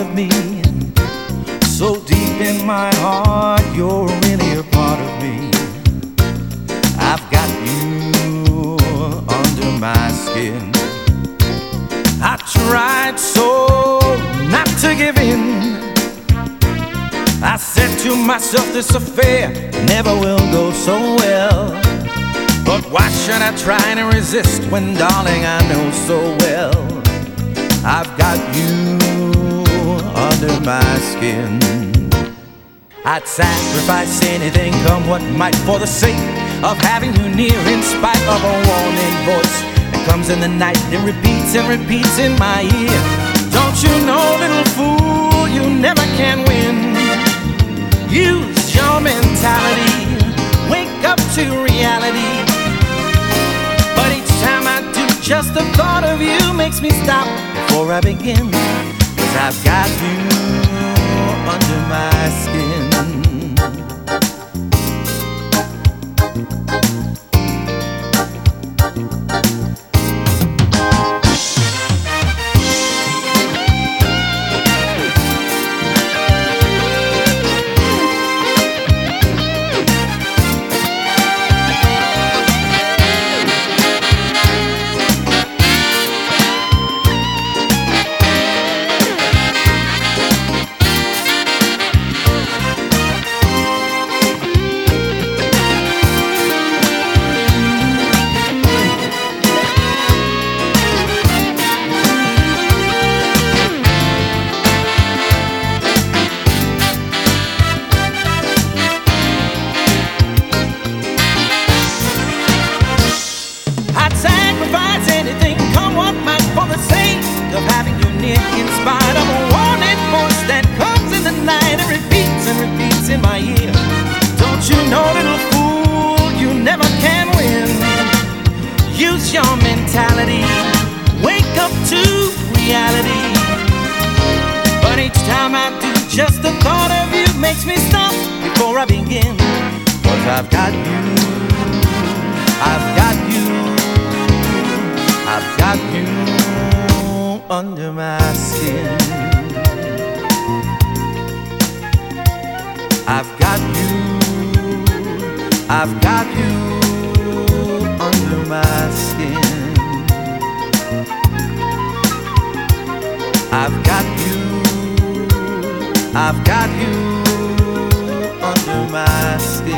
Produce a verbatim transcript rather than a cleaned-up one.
of me. So deep in my heart, you're really a part of me. I've got you under my skin. I tried so not to give in. I said to myself, this affair never will go so well. But why should I try to resist when, darling, I know so well I've got you under my skin. I'd sacrifice anything, come what might, for the sake of having you near, in spite of a warning voice that comes in the night and repeats and repeats in my ear. Don't you know, little fool, you never can win. Use your mentality, wake up to reality. But each time I do, just the thought of you makes me stop before I begin. 'Cause I've got you under my skin. Of having you near, in spite of a warning voice that comes in the night and repeats and repeats in my ear. Don't you know, little fool, you never can win. Use your mentality, wake up to reality. But each time I do, just the thought of you makes me stop before I begin. 'Cause I've got you, I've got you, I've got you under my skin. I've got you, I've got you under my skin. I've got you, I've got you under my skin.